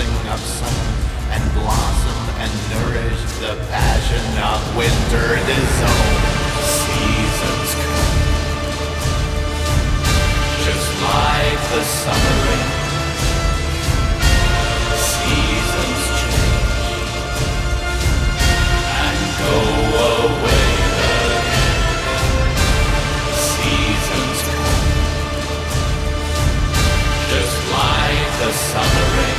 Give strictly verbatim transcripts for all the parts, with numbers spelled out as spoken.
birthing of summer, and blossom and nourish the passion of winter dissolve. Seasons come, just like the summer rain. Seasons change and go away again. Seasons come, just like the summer rain.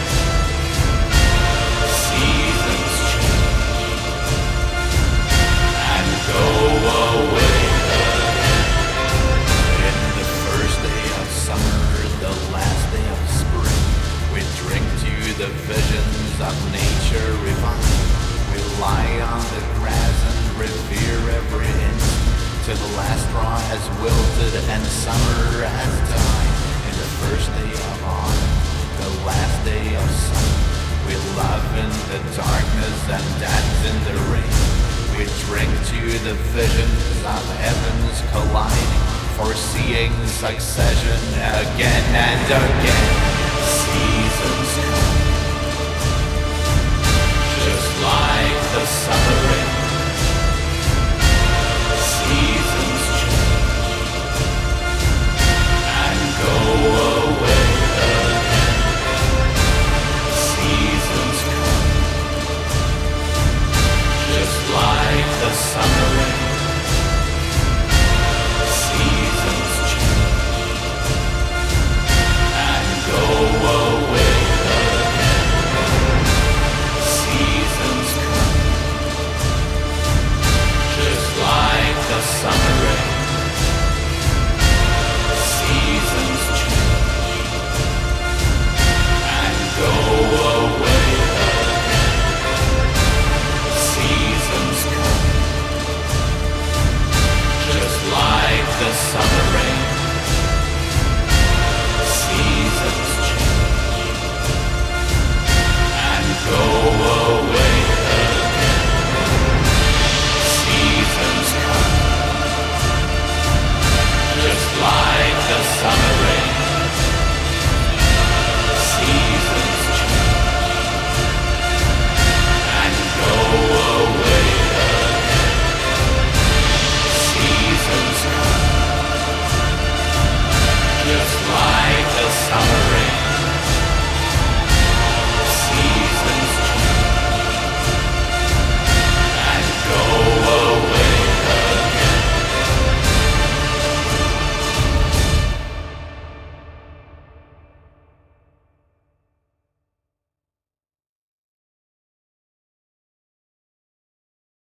Seasons change and go away again. In the first day of summer, the last day of spring, we drink to the visions of nature refined. We lie on the grass and revere every instant, till the last straw has wilted and summer has died. In the first day of autumn, the last day of summer, we love in the darkness and dance in the rain. We drink to the visions of heavens colliding, foreseeing succession again and again.